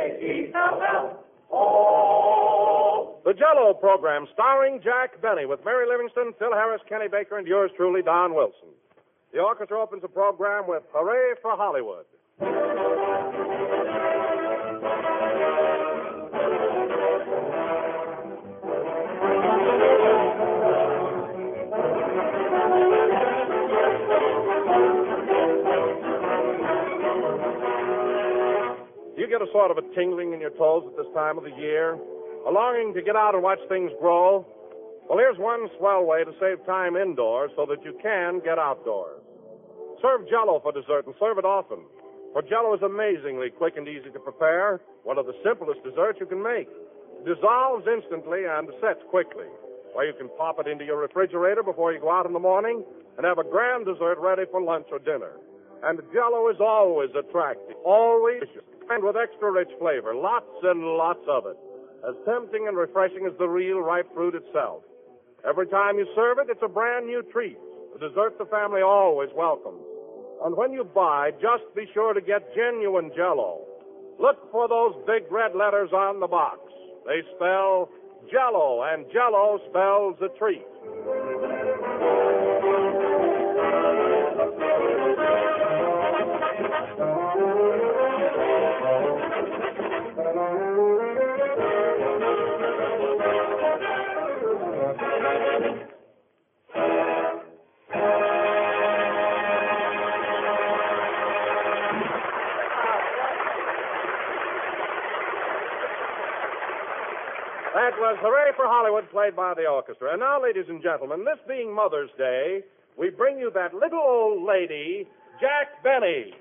J-E-L-L-O. The Jell-O program, starring Jack Benny, with Mary Livingston, Phil Harris, Kenny Baker, and yours truly, Don Wilson. The orchestra opens the program with Hooray for Hollywood. You get a sort of a tingling in your toes at this time of the year, a longing to get out and watch things grow. Well, here's one swell way to save time indoors so that you can get outdoors. Serve Jell-O for dessert and serve it often. For Jell-O is amazingly quick and easy to prepare, one of the simplest desserts you can make. It dissolves instantly and sets quickly, where you can pop it into your refrigerator before you go out in the morning and have a grand dessert ready for lunch or dinner. And Jell-O is always attractive, always, and with extra rich flavor, lots and lots of it, as tempting and refreshing as the real ripe fruit itself. Every time you serve it, it's a brand new treat, a dessert the family always welcomes. And when you buy, just be sure to get genuine Jell-O. Look for those big red letters on the box. They spell Jell-O, and Jell-O spells a treat. That was Hooray for Hollywood, played by the orchestra. And now, ladies and gentlemen, this being Mother's Day, we bring you that little old lady, Jack Benny.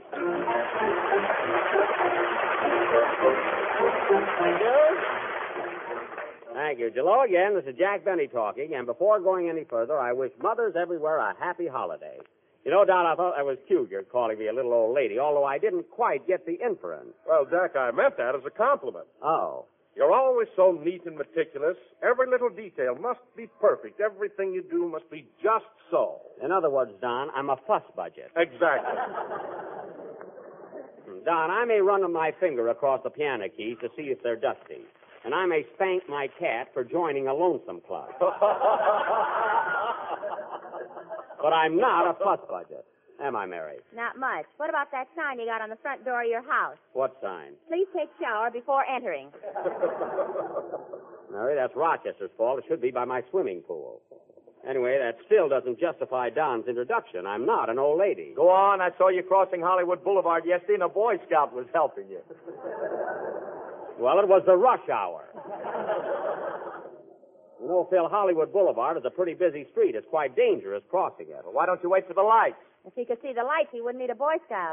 Thank you. Hello again. This is Jack Benny talking. And before going any further, I wish mothers everywhere a happy holiday. You know, Don, I thought that was cute, you're calling me a little old lady, although I didn't quite get the inference. Well, Jack, I meant that as a compliment. Oh. You're always so neat and meticulous. Every little detail must be perfect. Everything you do must be just so. In other words, Don, I'm a fuss budget. Exactly. Don, I may run my finger across the piano keys to see if they're dusty. And I may spank my cat for joining a lonesome club. But I'm not a fuss budget. Am I, Mary? Not much. What about that sign you got on the front door of your house? What sign? Please take shower before entering. Mary, that's Rochester's fault. It should be by my swimming pool. Anyway, that still doesn't justify Don's introduction. I'm not an old lady. Go on. I saw you crossing Hollywood Boulevard yesterday, and a Boy Scout was helping you. Well, it was the rush hour. You know, Phil, Hollywood Boulevard is a pretty busy street. It's quite dangerous crossing it. Well, why don't you wait for the lights? If he could see the lights, he wouldn't need a Boy Scout.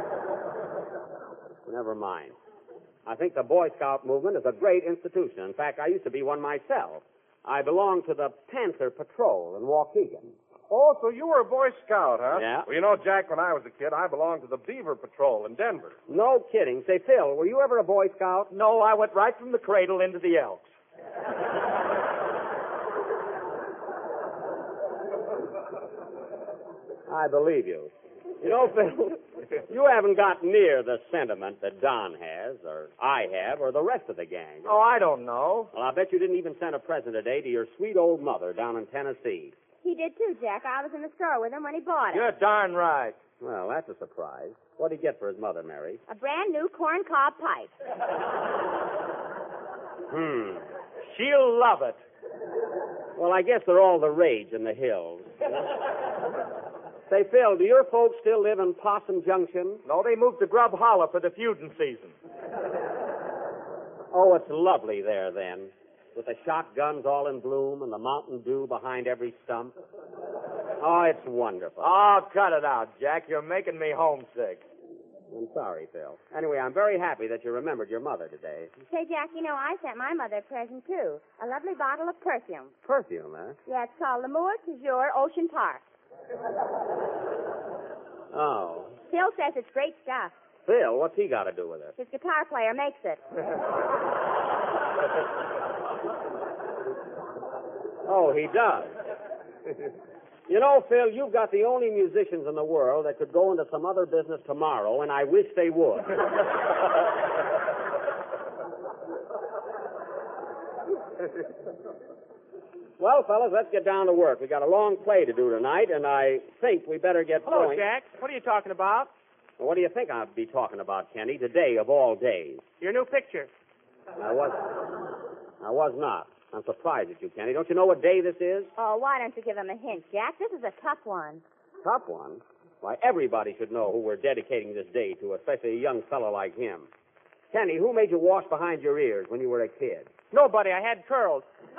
Never mind. I think the Boy Scout movement is a great institution. In fact, I used to be one myself. I belonged to the Panther Patrol in Waukegan. Oh, so you were a Boy Scout, huh? Yeah. Well, you know, Jack, when I was a kid, I belonged to the Beaver Patrol in Denver. No kidding. Say, Phil, were you ever a Boy Scout? No, I went right from the cradle into the Elks. I believe you. You know, Phil, you haven't got near the sentiment that Don has, or I have, or the rest of the gang. Oh, I don't know. Well, I bet you didn't even send a present today to your sweet old mother down in Tennessee. He did too, Jack. I was in the store with him when he bought it. You're darn right. Well, that's a surprise. What did he get for his mother, Mary? A brand new corn cob pipe. She'll love it. Well, I guess they're all the rage in the hills. Say, Phil, do your folks still live in Possum Junction? No, they moved to Grub Hollow for the feuding season. Oh, it's lovely there, then, with the shotguns all in bloom and the Mountain Dew behind every stump. Oh, it's wonderful. Oh, cut it out, Jack. You're making me homesick. I'm sorry, Phil. Anyway, I'm very happy that you remembered your mother today. Say, Jack, you know, I sent my mother a present, too. A lovely bottle of perfume. Perfume, huh? Yeah, it's called L'Amour Toujours Ocean Park. Oh. Phil says it's great stuff. Phil, what's he got to do with it? His guitar player makes it. Oh, he does. You know, Phil, you've got the only musicians in the world that could go into some other business tomorrow, and I wish they would. Well, fellas, let's get down to work. We got a long play to do tonight, and I think we better get Hello, going. Jack. What are you talking about? Well, what do you think I'll be talking about, Kenny, today of all days? Your new picture. I was not. I'm surprised at you, Kenny. Don't you know what day this is? Oh, why don't you give him a hint, Jack? This is a tough one. Tough one. Why, everybody should know who we're dedicating this day to, especially a young fellow like him. Kenny, who made you wash behind your ears when you were a kid? Nobody. I had curls.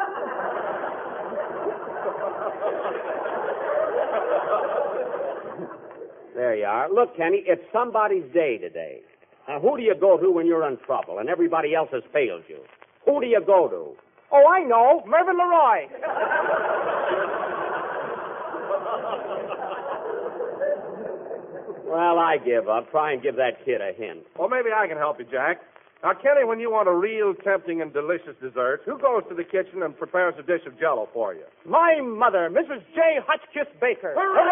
There you are. Look, Kenny, it's somebody's day today. Now, who do you go to when you're in trouble and everybody else has failed you? Who do you go to? Oh, I know. Mervyn Leroy. Well, I give up. Try and give that kid a hint. Well, maybe I can help you, Jack. Now, Kenny, when you want a real tempting and delicious dessert, who goes to the kitchen and prepares a dish of Jell-O for you? My mother, Mrs. J. Hotchkiss Baker.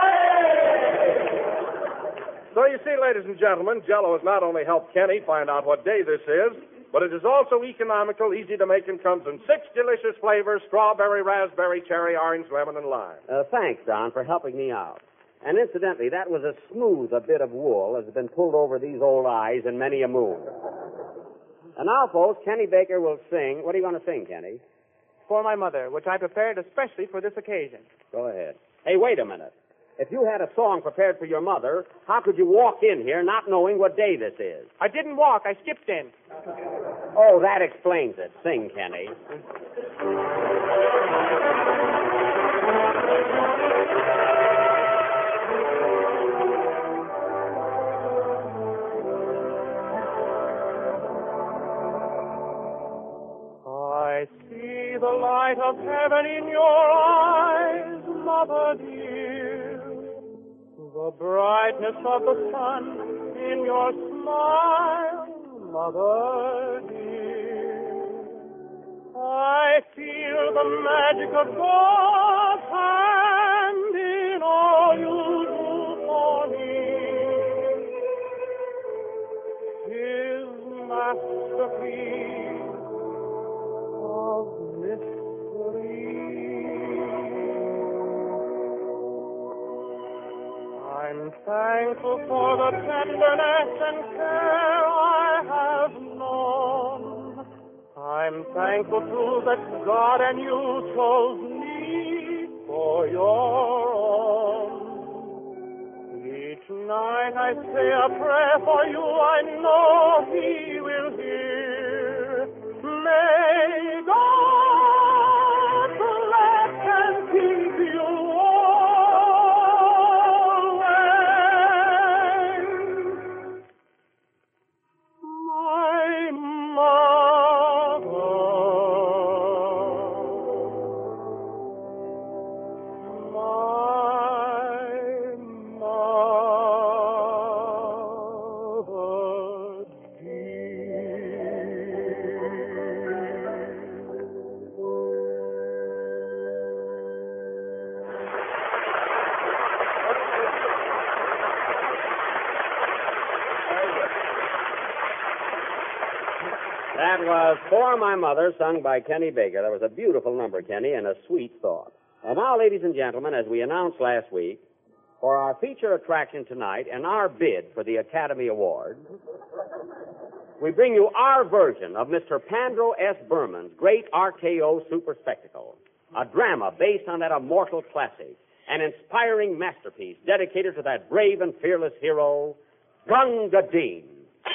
So you see, ladies and gentlemen, Jell-O has not only helped Kenny find out what day this is, but it is also economical, easy to make, and comes in 6 delicious flavors: strawberry, raspberry, cherry, orange, lemon, and lime. Thanks, Don, for helping me out. And incidentally, that was as smooth a bit of wool as has been pulled over these old eyes in many a moon. And now, folks, Kenny Baker will sing. What are you going to sing, Kenny? For my mother, which I prepared especially for this occasion. Go ahead. Hey, wait a minute. If you had a song prepared for your mother, how could you walk in here not knowing what day this is? I didn't walk. I skipped in. Oh, that explains it. Sing, Kenny. I see the light of heaven in your eyes, Mother dear. The brightness of the sun in your smile, Mother dear. I feel the magic of God's hand in all you do for me. His masterpiece of mystery. I'm thankful for the tenderness and care I have known. I'm thankful, too, that God and you chose me for your own. Each night I say a prayer for you. I know He will hear. May God bless and keep you always, my mother, my mother dear. That was For My Mother, sung by Kenny Baker. That was a beautiful number, Kenny, and a sweet thought. And now, ladies and gentlemen, as we announced last week, for our feature attraction tonight and our bid for the Academy Award, we bring you our version of Mr. Pandro S. Berman's great RKO Super Spectacle, a drama based on that immortal classic, an inspiring masterpiece dedicated to that brave and fearless hero, Gunga Din.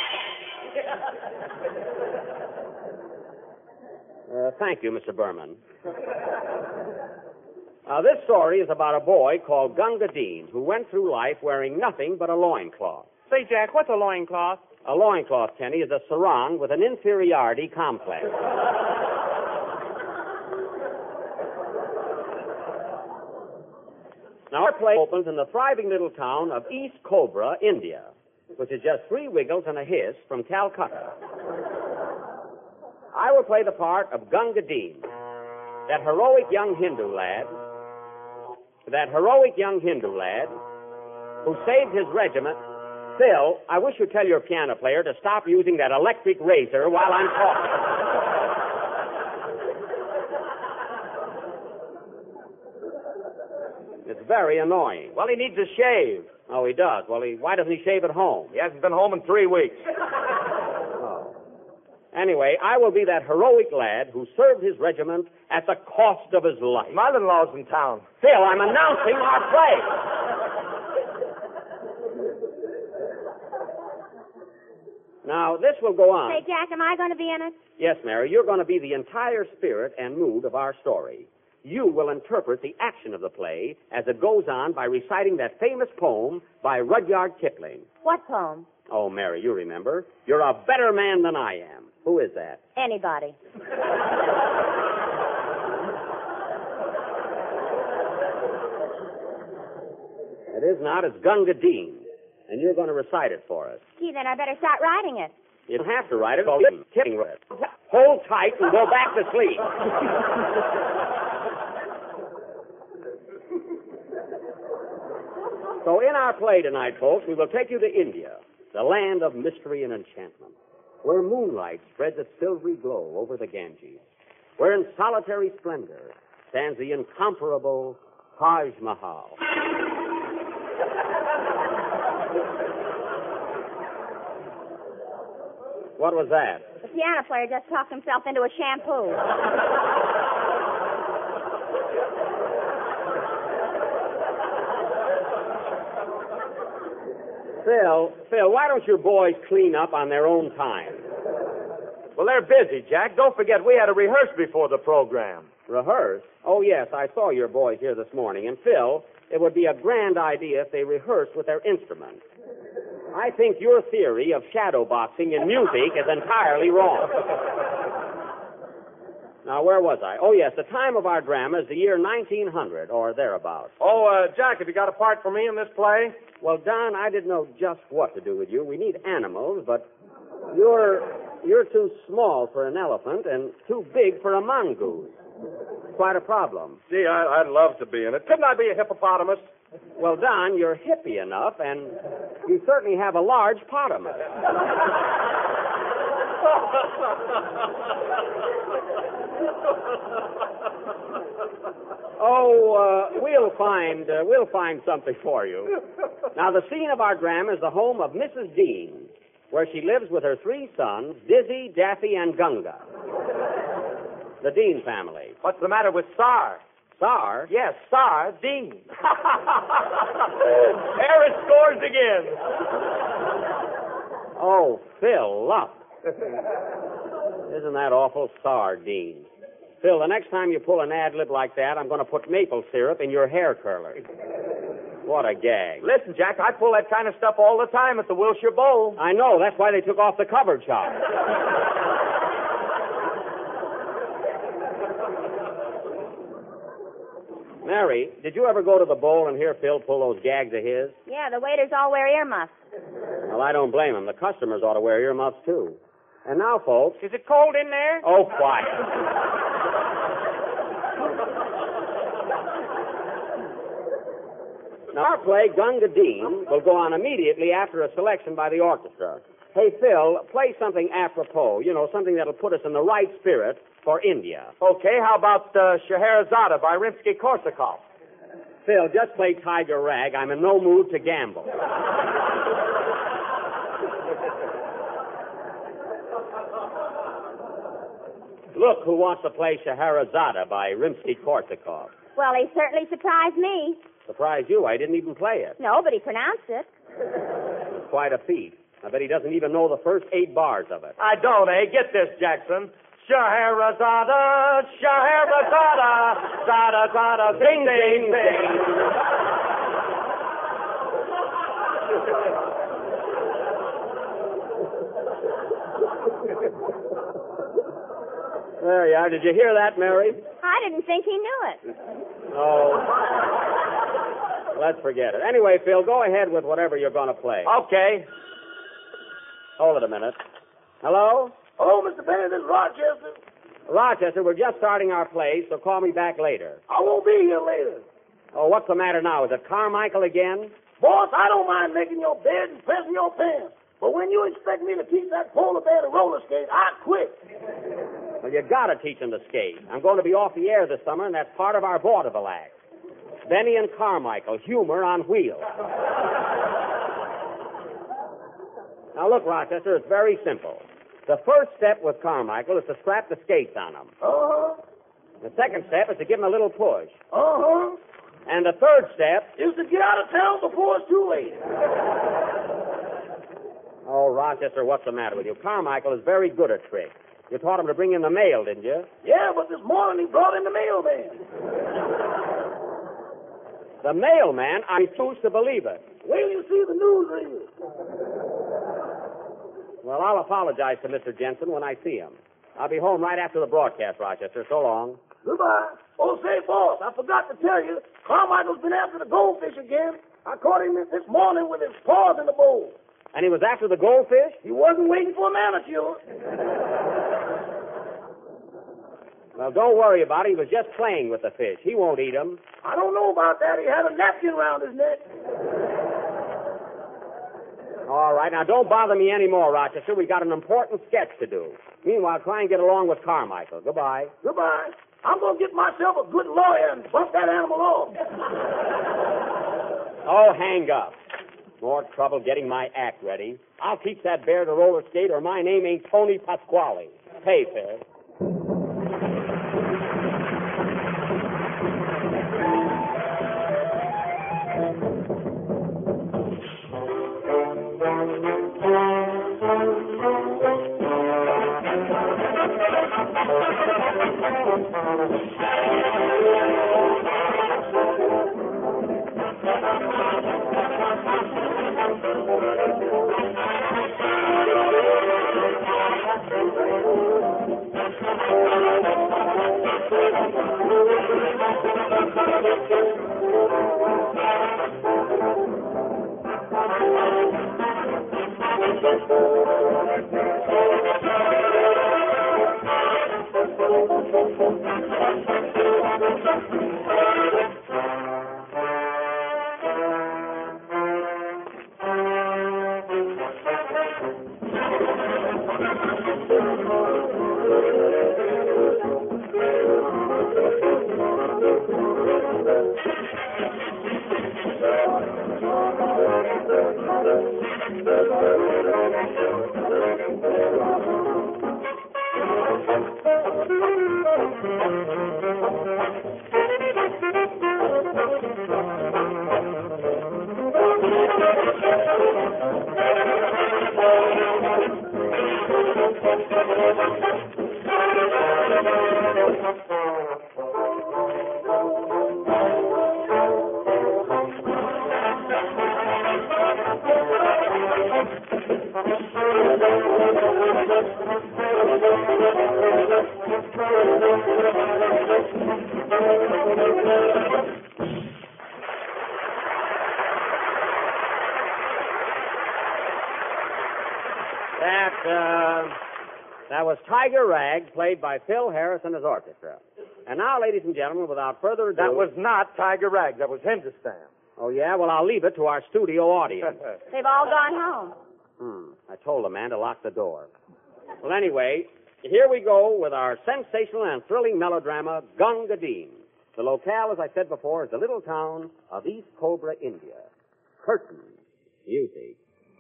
Thank you, Mr. Berman. This story is about a boy called Gunga Din who went through life wearing nothing but a loincloth. Say, Jack, what's a loincloth? A loincloth, Kenny, is a sarong with an inferiority complex. Now, our play opens in the thriving little town of East Cobra, India, which is just 3 wiggles and a hiss from Calcutta. I will play the part of Gunga Din, that heroic young Hindu lad who saved his regiment. Phil, I wish you'd tell your piano player to stop using that electric razor while I'm talking. very annoying. Well, he needs a shave. Oh, he does. Well, why doesn't he shave at home? He hasn't been home in 3 weeks. Oh. Anyway, I will be that heroic lad who served his regiment at the cost of his life. Mother-in-law's in town. Phil, I'm announcing our play. Now, this will go on. Say, Jack, am I going to be in it? Yes, Mary, you're going to be the entire spirit and mood of our story. You will interpret the action of the play as it goes on by reciting that famous poem by Rudyard Kipling. What poem? Oh, Mary, you remember. You're a better man than I am. Who is that? Anybody. It is not. It's Gunga Din. And you're going to recite it for us. Gee, then I better start writing it. You don't have to write it. Kipling wrote it. Hold tight and go back to sleep. So in our play tonight, folks, we will take you to India, the land of mystery and enchantment, where moonlight spreads its silvery glow over the Ganges, where in solitary splendor stands the incomparable Taj Mahal. What was that? The piano player just talked himself into a shampoo. Phil, why don't your boys clean up on their own time? Well, they're busy, Jack. Don't forget we had to rehearse before the program. Rehearse? Oh, yes, I saw your boys here this morning. And, Phil, it would be a grand idea if they rehearsed with their instruments. I think your theory of shadow boxing in music is entirely wrong. Now, where was I? Oh, yes, the time of our drama is the year 1900, or thereabouts. Oh, Jack, have you got a part for me in this play? Well, Don, I didn't know just what to do with you. We need animals, but you're too small for an elephant and too big for a mongoose. Quite a problem. Gee, I'd love to be in it. Couldn't I be a hippopotamus? Well, Don, you're hippie enough, and you certainly have a large potamus. We'll find something for you. Now, the scene of our drama is the home of Mrs. Dean, where she lives with her 3 sons, Dizzy, Daffy, and Gunga. The Dean family. What's the matter with Sar? Sar? Yes, Sar Dean. Harris scores again. Oh, Phil, up. Isn't that awful, Sardine? Phil, the next time you pull an ad-lib like that, I'm going to put maple syrup in your hair curler. What a gag. Listen, Jack, I pull that kind of stuff all the time at the Wilshire Bowl. I know. That's why they took off the cover shot. Mary, did you ever go to the bowl and hear Phil pull those gags of his? Yeah, the waiters all wear earmuffs. Well, I don't blame them. The customers ought to wear earmuffs, too. And now, folks... Is it cold in there? Oh, quiet. Now, our play, Gunga Din, will go on immediately after a selection by the orchestra. Hey, Phil, play something apropos, something that'll put us in the right spirit for India. Okay, how about Scheherazade by Rimsky-Korsakov? Phil, just play Tiger Rag. I'm in no mood to gamble. Look who wants to play Scheherazade by Rimsky-Korsakov. Well, he certainly surprised me. Surprised you? I didn't even play it. No, but he pronounced it. It's quite a feat. I bet he doesn't even know the first 8 bars of it. I don't, eh? Get this, Jackson. Scheherazade, Scheherazade, Zada, Zada, Zing, Zing, Zing. There you are. Did you hear that, Mary? I didn't think he knew it. Oh. Let's forget it. Anyway, Phil, go ahead with whatever you're going to play. Okay. Hold it a minute. Hello? Hello, Mr. Benny, this is Rochester. Rochester, we're just starting our play, so call me back later. I won't be here later. Oh, what's the matter now? Is it Carmichael again? Boss, I don't mind making your bed and pressing your pants. But when you expect me to teach that polar bear to roller skate, I quit. Well, you got to teach him to skate. I'm going to be off the air this summer, and that's part of our vaudeville act. Benny and Carmichael, humor on wheels. Now, look, Rochester, it's very simple. The first step with Carmichael is to strap the skates on him. Uh-huh. The second step is to give him a little push. Uh-huh. And the third step... Is to get out of town before it's too late. Oh, Rochester, what's the matter with you? Carmichael is very good at tricks. You taught him to bring in the mail, didn't you? Yeah, but this morning he brought in the mailman. The mailman? I refuse to believe it. Wait till you see the newsreel. Well, I'll apologize to Mr. Jensen when I see him. I'll be home right after the broadcast, Rochester. So long. Goodbye. Oh, say, boss, I forgot to tell you, Carmichael's been after the goldfish again. I caught him this morning with his paws in the bowl. And he was after the goldfish? He wasn't waiting for a manicure. Well, don't worry about it. He was just playing with the fish. He won't eat them. I don't know about that. He had a napkin around his neck. All right, now don't bother me anymore, Rochester. We got an important sketch to do. Meanwhile, try and get along with Carmichael. Goodbye. Goodbye. I'm going to get myself a good lawyer and bump that animal off. Oh, hang up. More trouble getting my act ready. I'll teach that bear to roller skate or my name ain't Tony Pasquale. Pay, Phil. That was Tiger Rag, played by Phil Harris and his orchestra. And now, ladies and gentlemen, without further ado... That was not Tiger Rag. That was Hindustan. Oh, yeah? Well, I'll leave it to our studio audience. They've all gone home. I told the man to lock the door. Well, anyway, here we go with our sensational and thrilling melodrama, Gunga Din. The locale, as I said before, is the little town of East Cobra, India. Curtain. Music.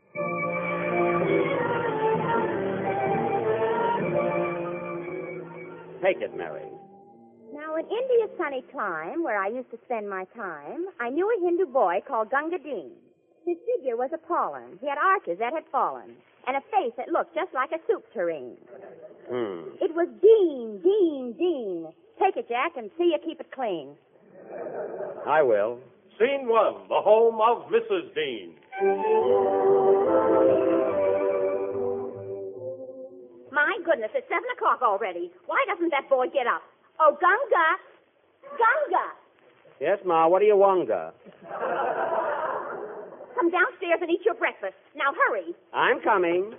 Take it, Mary. Now, in India's sunny clime, where I used to spend my time, I knew a Hindu boy called Gunga Din. His figure was appalling. He had arches that had fallen, and a face that looked just like a soup tureen. It was Dean, Dean, Dean. Take it, Jack, and see you keep it clean. I will. Scene 1, the home of Mrs. Dean. My goodness, it's 7 o'clock already. Why doesn't that boy get up? Oh, Gunga! Gunga! Yes, Ma, what do you wanga? Come downstairs and eat your breakfast. Now, hurry. I'm coming.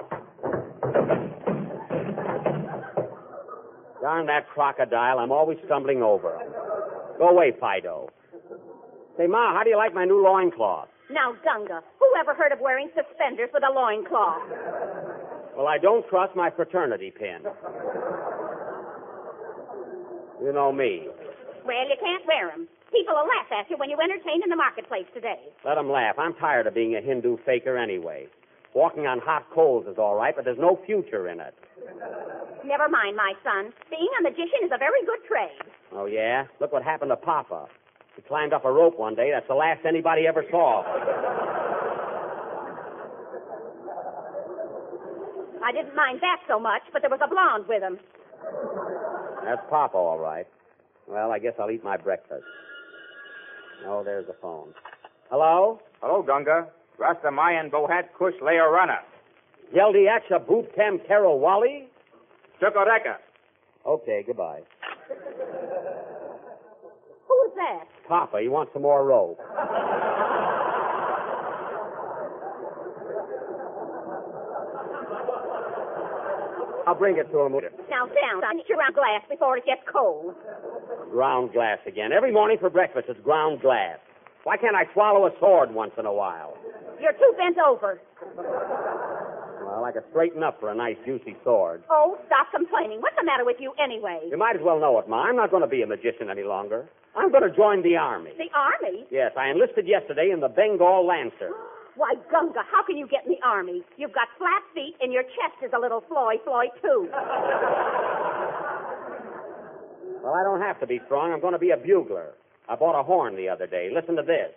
Darn that crocodile. I'm always stumbling over him. Go away, Fido. Say, Ma, how do you like my new loincloth? Now, Gunga, who ever heard of wearing suspenders with a loincloth? Well, I don't trust my fraternity pin. You know me. Well, you can't wear 'em. People will laugh at you when you entertain in the marketplace today. Let them laugh. I'm tired of being a Hindu faker anyway. Walking on hot coals is all right, but there's no future in it. Never mind, my son. Being a magician is a very good trade. Oh, yeah? Look what happened to Papa. He climbed up a rope one day. That's the last anybody ever saw. I didn't mind that so much, but there was a blonde with him. That's Papa, all right. Well, I guess I'll eat my breakfast. Oh, there's the phone. Hello? Hello, Gunga. Rasta Mayan Bohat Kush Lea Runner. Yeldi Aksha Boot Kem Carol Wally? Chokoreka. Okay, goodbye. Who was that? Papa, you want some more rope? I'll bring it to him. Now, down. Finish your round glass before it gets cold. Ground glass again. Every morning for breakfast, it's ground glass. Why can't I swallow a sword once in a while? You're too bent over. Well, I could straighten up for a nice, juicy sword. Oh, stop complaining. What's the matter with you anyway? You might as well know it, Ma. I'm not going to be a magician any longer. I'm going to join the Army. The Army? Yes, I enlisted yesterday in the Bengal Lancer. Why, Gunga, how can you get in the Army? You've got flat feet and your chest is a little floy, too. Well, I don't have to be strong. I'm going to be a bugler. I bought a horn the other day. Listen to this.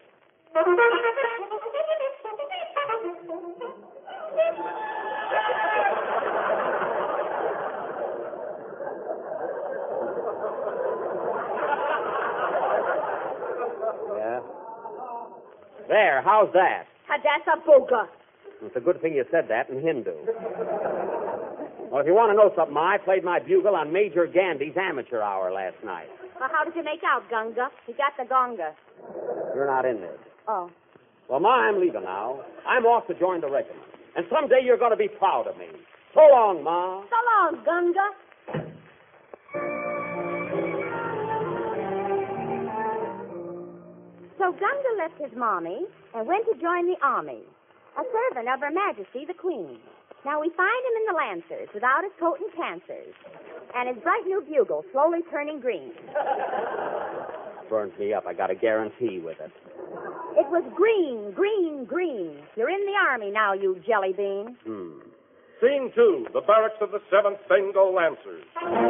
Yeah? There, how's that? Hadassah Boga. It's a good thing you said that in Hindu. Well, if you want to know something, I played my bugle on Major Gandhi's amateur hour last night. Well, how did you make out, Gunga? You got the gonga. You're not in this. Oh. Well, Ma, I'm leaving now. I'm off to join the regiment. And someday you're going to be proud of me. So long, Ma. So long, Gunga. So Gunga left his mommy and went to join the army, a servant of Her Majesty the Queen. Now we find him in the Lancers without his coat and pantsers, and his bright new bugle slowly turning green. Burns me up. I got a guarantee with it. It was green, green, green. You're in the army now, you jelly bean. Scene 2, the barracks of the 7th Bengal Lancers.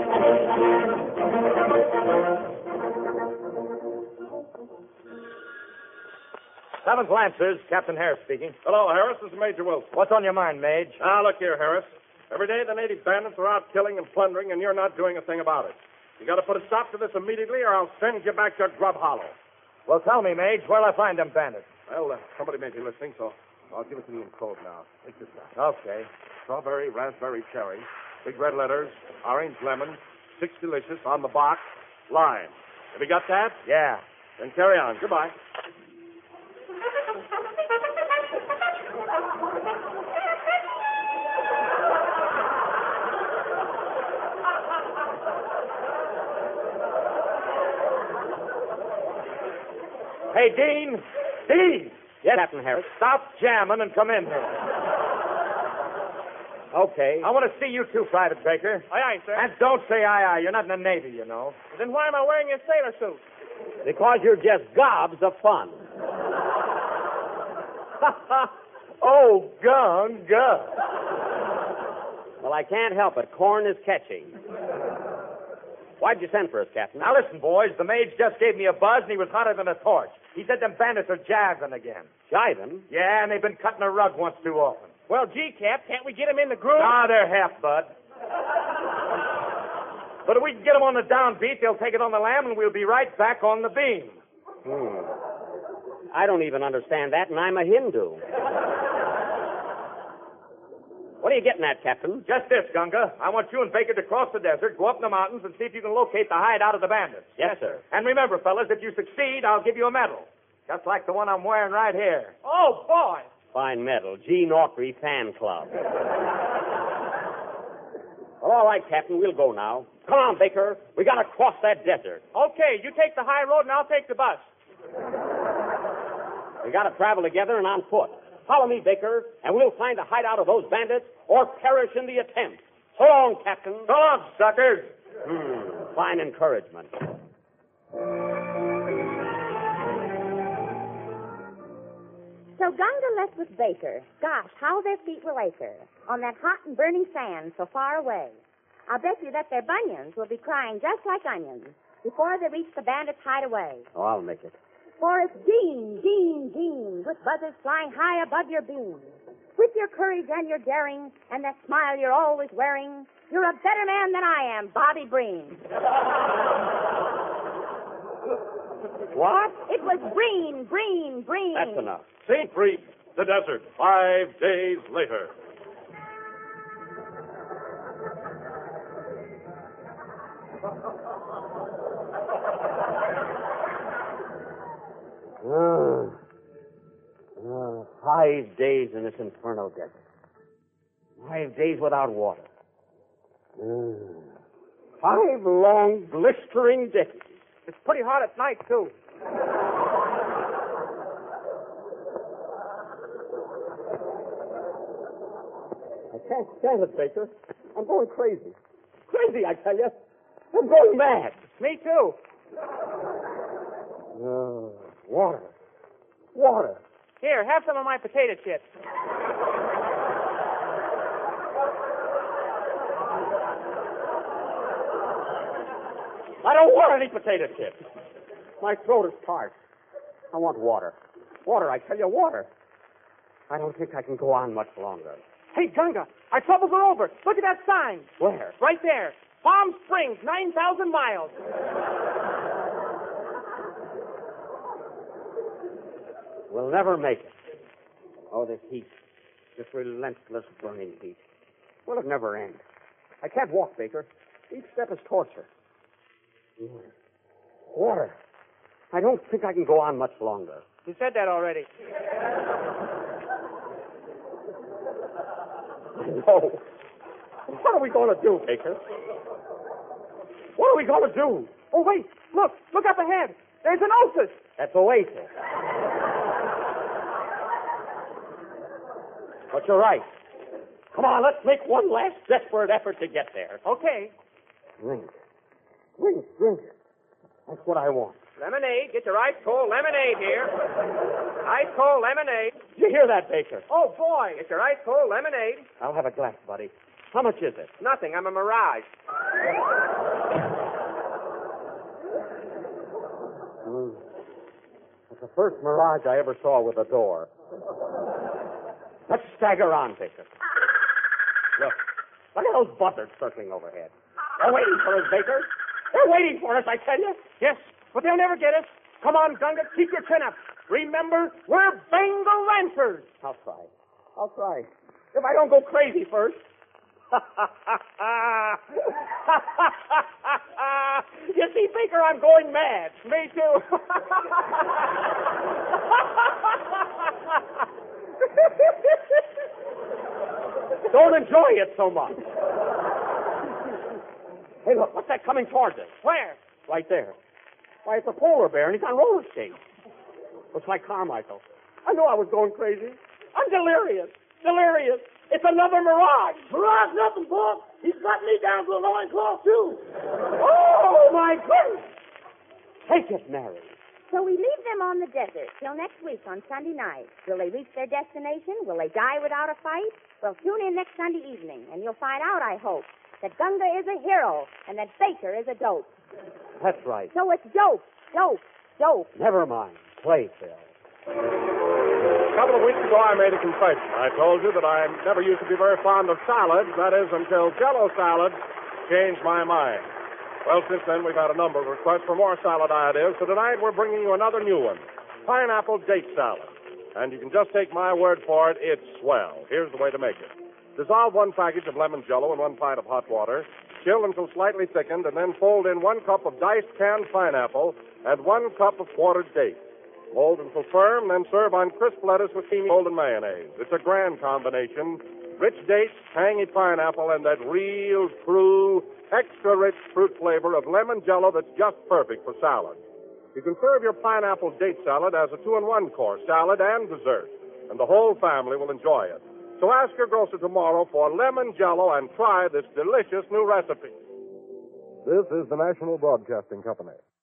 Seventh Lancers, Captain Harris speaking. Hello, Harris. This is Major Wilson. What's on your mind, Mage? Now, look here, Harris. Every day the native bandits are out killing and plundering, and you're not doing a thing about it. You got to put a stop to this immediately, or I'll send you back to Grub Hollow. Well, tell me, Mage, where'll I find them bandits? Well, somebody may be listening, so I'll give it to you in code now. Take this down. Okay. Strawberry, raspberry, cherry, big red letters, orange, lemon, 6 delicious on the box, lime. Have you got that? Yeah. Then carry on. Goodbye. Hey, Dean. Dean! Yes, Captain Harris. Stop jamming and come in here. Okay. I want to see you too, Private Baker. Aye, aye, sir. And don't say aye, aye. You're not in the Navy, you know. Then why am I wearing a sailor suit? Because you're just gobs of fun. Oh, gun. Well, I can't help it. Corn is catching. Why'd you send for us, Captain? Now, listen, boys. The Mage just gave me a buzz, and he was hotter than a torch. He said them bandits are jiving again. Jiving? Yeah, and they've been cutting a rug once too often. Well, gee, Cap, can't we get him in the groove? Ah, they're half, bud. But if we can get them on the downbeat, they'll take it on the lam, and we'll be right back on the beam. I don't even understand that, and I'm a Hindu. What are you getting at, Captain? Just this, Gunga. I want you and Baker to cross the desert, go up in the mountains, and see if you can locate the hideout of the bandits. Yes, sir. And remember, fellas, if you succeed, I'll give you a medal. Just like the one I'm wearing right here. Oh, boy. Fine medal. Gene Autry Fan Club. Well, all right, Captain. We'll go now. Come on, Baker. We got to cross that desert. Okay, you take the high road and I'll take the bus. We got to travel together and on foot. Follow me, Baker, and we'll find the hideout of those bandits or perish in the attempt. So long, Captain. So long, suckers. Fine encouragement. So Gunga left with Baker. Gosh, how their feet will ache her on that hot and burning sand so far away. I'll bet you that their bunions will be crying just like onions before they reach the bandits' hideaway. Oh, I'll make it. For it's Dean, Dean, Dean, with buzzards flying high above your beam. With your courage and your daring and that smile you're always wearing, you're a better man than I am, Bobby Breen. What? It was Breen, Breen, Breen. That's enough. St. Breen, the desert, 5 days later. Oh. 5 days in this infernal desert. 5 days without water. 5 long, blistering days. It's pretty hot at night, too. I can't stand it, Baker. I'm going crazy. Crazy, I tell you. I'm going mad. Me, too. Water. Water. Here, have some of my potato chips. I don't want any potato chips. My throat is parched. I want water. Water, I tell you, water. I don't think I can go on much longer. Hey, Gunga, our troubles are over. Look at that sign. Where? Right there. Palm Springs, 9,000 miles. We'll never make it. Oh, this heat. This relentless burning heat. Will it never end? I can't walk, Baker. Each step is torture. Water. Water. I don't think I can go on much longer. You said that already. No. What are we going to do, Baker? What are we going to do? Oh, wait. Look. Look up ahead. There's an oasis. That's Oasis. But you're right. Come on, let's make one last desperate effort to get there. Okay. Drink. Drink, drink. That's what I want. Lemonade. Get your ice cold lemonade here. Ice cold lemonade. Did you hear that, Baker? Oh, boy. Get your ice cold lemonade. I'll have a glass, buddy. How much is it? Nothing. I'm a mirage. It's the first mirage I ever saw with a door. Let's stagger on, Baker. Look at those buzzards circling overhead. They're waiting for us, Baker. They're waiting for us, I tell you. Yes, but they'll never get us. Come on, Gunga, keep your chin up. Remember, we're Bengal Lancers. I'll try. If I don't go crazy first. You see, Baker, I'm going mad. Me too. Don't enjoy it so much. Hey, look, what's that coming towards us? Where? Right there. Why, it's a polar bear, and he's on roller skates. Looks like Carmichael. I knew I was going crazy. I'm delirious. Delirious. It's another mirage. Mirage nothing, boy. He's got me down to a loincloth, too. Oh, my goodness. Take it, Mary. So we leave them on the desert till next week on Sunday night. Will they reach their destination? Will they die without a fight? Well, tune in next Sunday evening, and you'll find out, I hope, that Gunga is a hero and that Baker is a dope. That's right. So it's dope, dope, dope. Never mind. Play, Phil. A couple of weeks ago, I made a confession. I told you that I never used to be very fond of salads, that is, until Jell-O salads changed my mind. Well, since then, we've had a number of requests for more salad ideas, so tonight we're bringing you another new one, pineapple date salad. And you can just take my word for it, it's swell. Here's the way to make it. Dissolve 1 package of lemon Jell-O in 1 pint of hot water, chill until slightly thickened, and then fold in 1 cup of diced canned pineapple and 1 cup of quartered dates. Mold until firm, then serve on crisp lettuce with creamy golden mayonnaise. It's a grand combination. Rich dates, tangy pineapple, and that real, true, extra-rich fruit flavor of lemon Jell-O that's just perfect for salad. You can serve your pineapple date salad as a 2-in-1 course, salad and dessert, and the whole family will enjoy it. So ask your grocer tomorrow for lemon Jell-O and try this delicious new recipe. This is the National Broadcasting Company.